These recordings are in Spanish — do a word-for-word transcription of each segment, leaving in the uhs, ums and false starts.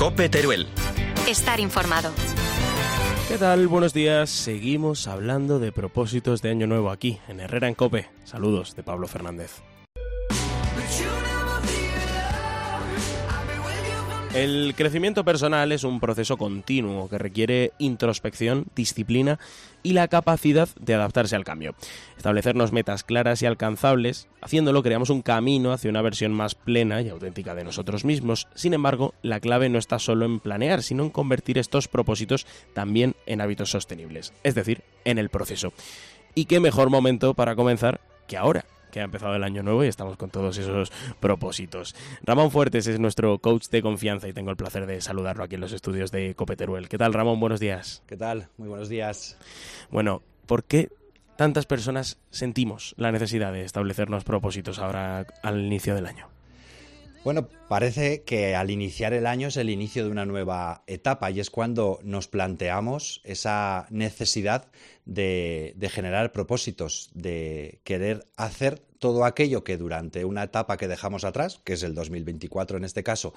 COPE Teruel. Estar informado. ¿Qué tal? Buenos días. Seguimos hablando de propósitos de Año Nuevo aquí, en Herrera en COPE. Saludos de Pablo Fernández. El crecimiento personal es un proceso continuo que requiere introspección, disciplina y la capacidad de adaptarse al cambio. Establecernos metas claras y alcanzables, haciéndolo creamos un camino hacia una versión más plena y auténtica de nosotros mismos. Sin embargo, la clave no está solo en planear, sino en convertir estos propósitos también en hábitos sostenibles, es decir, en el proceso. ¿Y qué mejor momento para comenzar que ahora, que ha empezado el año nuevo y estamos con todos esos propósitos? Ramón Fuertes es nuestro coach de confianza y tengo el placer de saludarlo aquí en los estudios de COPE Teruel. ¿Qué tal, Ramón? Buenos días. ¿Qué tal? Muy buenos días. Bueno, ¿por qué tantas personas sentimos la necesidad de establecernos propósitos ahora al inicio del año? Bueno, parece que al iniciar el año es el inicio de una nueva etapa y es cuando nos planteamos esa necesidad de, de generar propósitos, de querer hacer todo aquello que durante una etapa que dejamos atrás, que es el dos mil veinticuatro en este caso,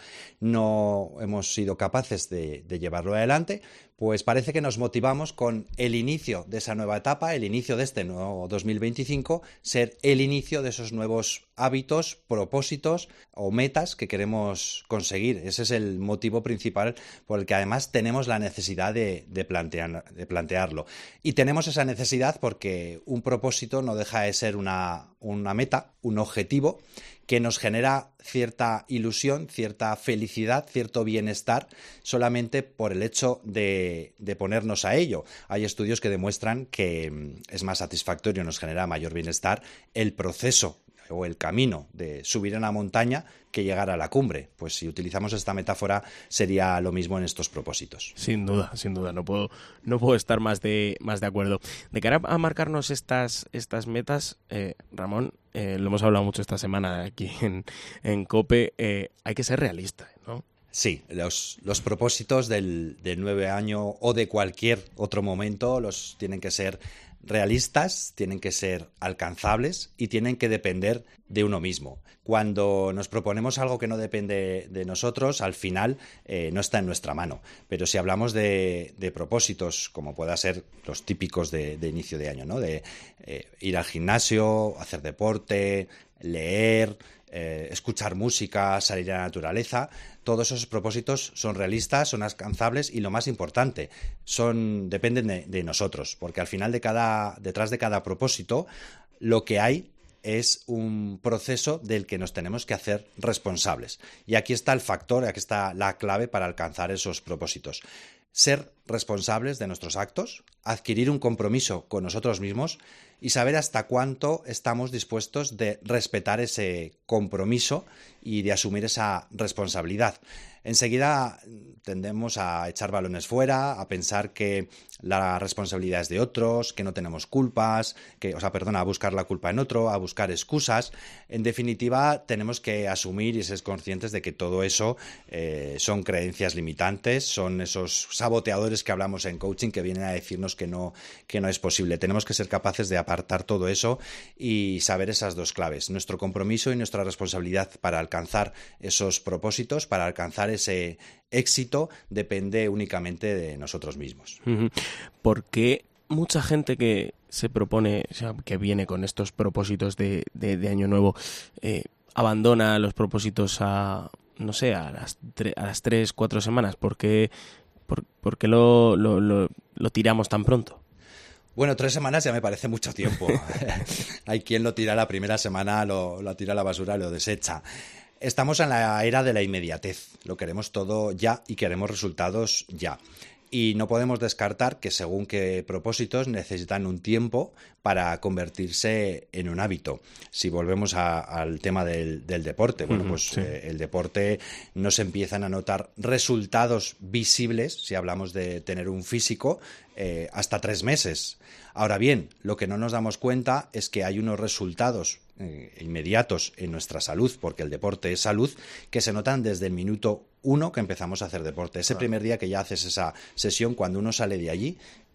no hemos sido capaces de, de llevarlo adelante, pues parece que nos motivamos con el inicio de esa nueva etapa, el inicio de este nuevo dos mil veinticinco, ser el inicio de esos nuevos hábitos, propósitos o metas que queremos conseguir. Ese es el motivo principal por el que además tenemos la necesidad de, de, plantear, de plantearlo. Y tenemos esa necesidad porque un propósito no deja de ser una, una meta, un objetivo que nos genera cierta ilusión, cierta felicidad, cierto bienestar solamente por el hecho de, de ponernos a ello. Hay estudios que demuestran que es más satisfactorio, nos genera mayor bienestar el proceso o el camino de subir a una montaña que llegar a la cumbre. Pues si utilizamos esta metáfora sería lo mismo en estos propósitos. Sin duda, sin duda, no puedo, no puedo estar más de, más de acuerdo. De cara a marcarnos estas, estas metas, eh, Ramón, eh, lo hemos hablado mucho esta semana aquí en, en COPE, eh, hay que ser realista, ¿no? Sí, los, los propósitos del, del nuevo año o de cualquier otro momento los tienen que ser realistas, tienen que ser alcanzables y tienen que depender de uno mismo. Cuando nos proponemos algo que no depende de nosotros, al final eh, no está en nuestra mano. Pero si hablamos de, de propósitos, como pueda ser los típicos de, de inicio de año, ¿no? De eh, ir al gimnasio, hacer deporte, leer, eh, escuchar música, salir a la naturaleza, todos esos propósitos son realistas, son alcanzables y lo más importante, son dependen de, de nosotros, porque al final de cada, detrás de cada propósito lo que hay es un proceso del que nos tenemos que hacer responsables. Y aquí está el factor, aquí está la clave para alcanzar esos propósitos. Ser responsables de nuestros actos, adquirir un compromiso con nosotros mismos y saber hasta cuánto estamos dispuestos de respetar ese compromiso y de asumir esa responsabilidad. Enseguida tendemos a echar balones fuera, a pensar que la responsabilidad es de otros, que no tenemos culpas, que, o sea, perdona, a buscar la culpa en otro, a buscar excusas. En definitiva, tenemos que asumir y ser conscientes de que todo eso eh, son creencias limitantes, son esos saboteadores que hablamos en coaching que vienen a decirnos que no, que no es posible. Tenemos que ser capaces de apartar todo eso y saber esas dos claves, nuestro compromiso y nuestra responsabilidad para alcanzar esos propósitos, para alcanzar ese éxito, depende únicamente de nosotros mismos. Porque mucha gente que se propone, o sea, que viene con estos propósitos de, de, de Año Nuevo, eh, abandona los propósitos a, no sé, a las, tre- a las tres, cuatro semanas. ¿Por qué, por, por qué lo, lo, lo, lo tiramos tan pronto? Bueno, tres semanas ya me parece mucho tiempo. Hay quien lo tira la primera semana, lo, lo tira a la basura, lo desecha. Estamos en la era de la inmediatez. Lo queremos todo ya y queremos resultados ya. Y no podemos descartar que según qué propósitos necesitan un tiempo para convertirse en un hábito. Si volvemos a, al tema del, del deporte, bueno, pues sí. eh, el deporte no se empiezan a notar resultados visibles, si hablamos de tener un físico, eh, hasta tres meses. Ahora bien, lo que no nos damos cuenta es que hay unos resultados eh, inmediatos en nuestra salud, porque el deporte es salud, que se notan desde el minuto uno que empezamos a hacer deporte. Ese primer día que ya haces esa sesión, cuando uno sale de allí,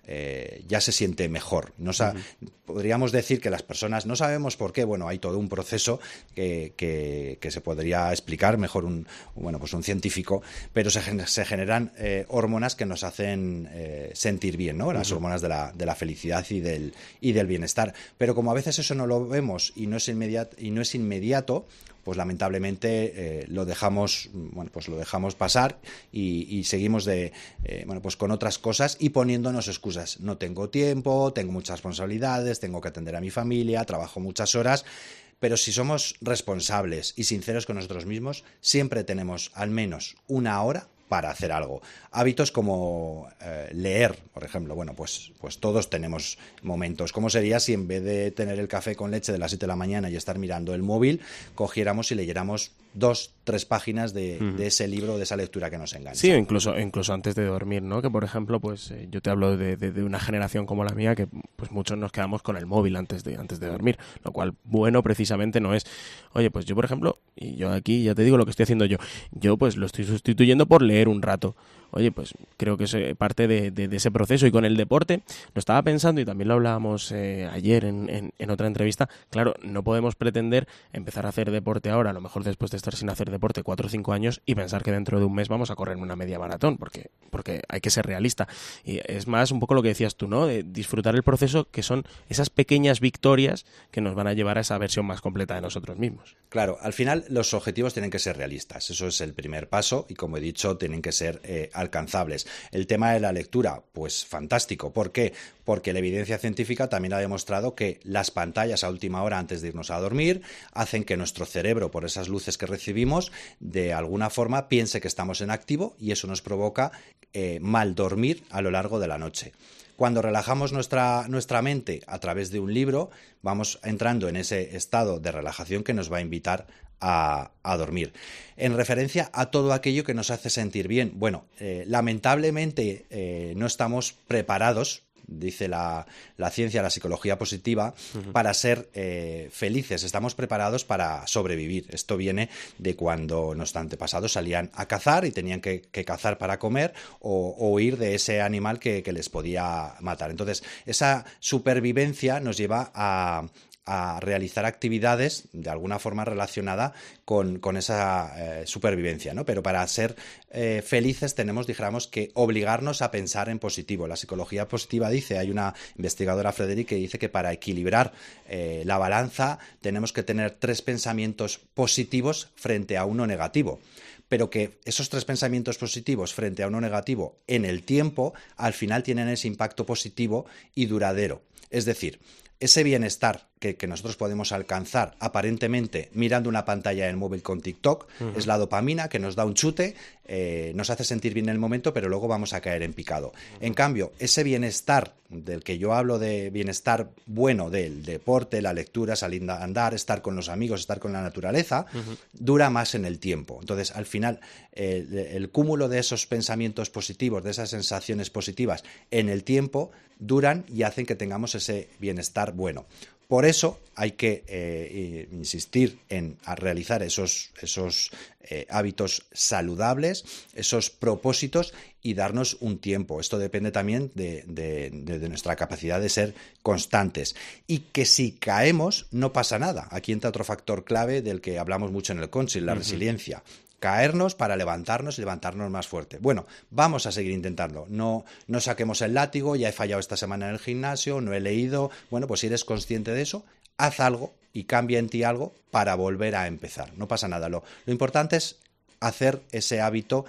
eh, ya se siente mejor. No sa- uh-huh. Podríamos decir que las personas, no sabemos por qué, bueno, hay todo un proceso que, que, que se podría explicar mejor un, bueno, pues un científico, pero se, se generan eh, hormonas que nos hacen eh, sentir bien, ¿no? Las uh-huh. hormonas de la, de la felicidad y del, y del bienestar. Pero como a veces eso no lo vemos y no es inmediato, y no es inmediato, pues lamentablemente eh, lo dejamos, bueno, pues lo dejamos pasar y, y seguimos de, eh, bueno, pues con otras cosas y poniéndonos excusas. No tengo tiempo, tengo muchas responsabilidades, tengo que atender a mi familia, trabajo muchas horas. Pero si somos responsables y sinceros con nosotros mismos, siempre tenemos al menos una hora para hacer algo. Hábitos como eh, leer, por ejemplo. Bueno, pues, pues todos tenemos momentos. ¿Cómo sería si en vez de tener el café con leche de las siete de la mañana y estar mirando el móvil, cogiéramos y leyéramos dos, tres páginas de, uh-huh. de ese libro, de esa lectura que nos engancha? Sí, incluso, incluso antes de dormir, ¿no? Que, por ejemplo, pues eh, yo te hablo de, de, de una generación como la mía que pues muchos nos quedamos con el móvil antes de, antes de dormir, lo cual, bueno, precisamente no es. Oye, pues yo, por ejemplo, y yo aquí ya te digo lo que estoy haciendo yo, yo pues lo estoy sustituyendo por leer un rato. Oye, pues creo que es parte de, de, de ese proceso. Y con el deporte, lo estaba pensando y también lo hablábamos eh, ayer en, en, en otra entrevista. Claro, no podemos pretender empezar a hacer deporte ahora, a lo mejor después de estar sin hacer deporte cuatro o cinco años y pensar que dentro de un mes vamos a correr una media maratón, porque, porque hay que ser realista. Y es más un poco lo que decías tú, ¿no? De disfrutar el proceso, que son esas pequeñas victorias que nos van a llevar a esa versión más completa de nosotros mismos. Claro, al final los objetivos tienen que ser realistas. Eso es el primer paso y, como he dicho, tienen que ser eh, alcanzables. El tema de la lectura, pues fantástico. ¿Por qué? Porque la evidencia científica también ha demostrado que las pantallas a última hora antes de irnos a dormir hacen que nuestro cerebro, por esas luces que recibimos, de alguna forma piense que estamos en activo y eso nos provoca eh, mal dormir a lo largo de la noche. Cuando relajamos nuestra, nuestra mente a través de un libro, vamos entrando en ese estado de relajación que nos va a invitar a, a dormir. En referencia a todo aquello que nos hace sentir bien, bueno, eh, lamentablemente eh, no estamos preparados, dice la, la ciencia, la psicología positiva, uh-huh. para ser eh, felices. Estamos preparados para sobrevivir. Esto viene de cuando nuestros antepasados salían a cazar y tenían que, que cazar para comer o, o huir de ese animal que, que les podía matar. Entonces, esa supervivencia nos lleva a... a realizar actividades de alguna forma relacionada con, con esa eh, supervivencia, ¿no? Pero para ser eh, felices tenemos, dijéramos, que obligarnos a pensar en positivo. La psicología positiva dice, hay una investigadora, Frederick, que dice que para equilibrar eh, la balanza tenemos que tener tres pensamientos positivos frente a uno negativo. Pero que esos tres pensamientos positivos frente a uno negativo en el tiempo, al final tienen ese impacto positivo y duradero. Es decir, ese bienestar que, que nosotros podemos alcanzar aparentemente mirando una pantalla del móvil con TikTok, uh-huh. es la dopamina que nos da un chute, eh, nos hace sentir bien en el momento, pero luego vamos a caer en picado. Uh-huh. En cambio, ese bienestar del que yo hablo, de bienestar bueno, del deporte, la lectura, salir a andar, estar con los amigos, estar con la naturaleza, uh-huh. dura más en el tiempo. Entonces, al final, eh, el cúmulo de esos pensamientos positivos, de esas sensaciones positivas en el tiempo, duran y hacen que tengamos ese bienestar bueno. Por eso hay que eh, insistir en a realizar esos, esos eh, hábitos saludables, esos propósitos y darnos un tiempo. Esto depende también de, de, de, de nuestra capacidad de ser constantes. Y que si caemos, no pasa nada. Aquí entra otro factor clave del que hablamos mucho en el coaching, la uh-huh. resiliencia. Caernos para levantarnos y levantarnos más fuerte. Bueno, vamos a seguir intentando. No, no saquemos el látigo, ya he fallado esta semana en el gimnasio, no he leído. Bueno, pues si eres consciente de eso, haz algo y cambia en ti algo para volver a empezar. No pasa nada. Lo, lo importante es hacer ese hábito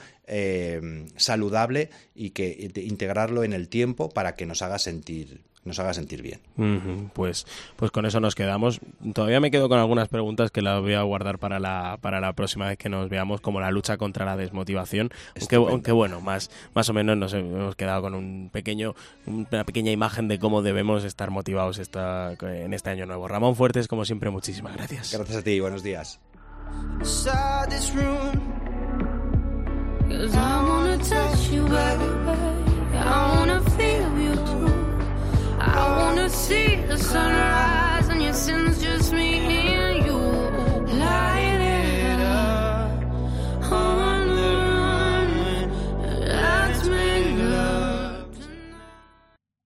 eh, saludable y que integrarlo en el tiempo para que nos haga sentir nos haga sentir bien. Uh-huh. Pues, pues con eso nos quedamos. Todavía me quedo con algunas preguntas que las voy a guardar para la, para la próxima vez que nos veamos, como la lucha contra la desmotivación. Aunque, aunque bueno, más, más o menos nos hemos quedado con un pequeño, una pequeña imagen de cómo debemos estar motivados esta, en este año nuevo. Ramón Fuertes, como siempre, muchísimas gracias. Gracias a ti, buenos días. I wanna see the sunrise and your sins just me.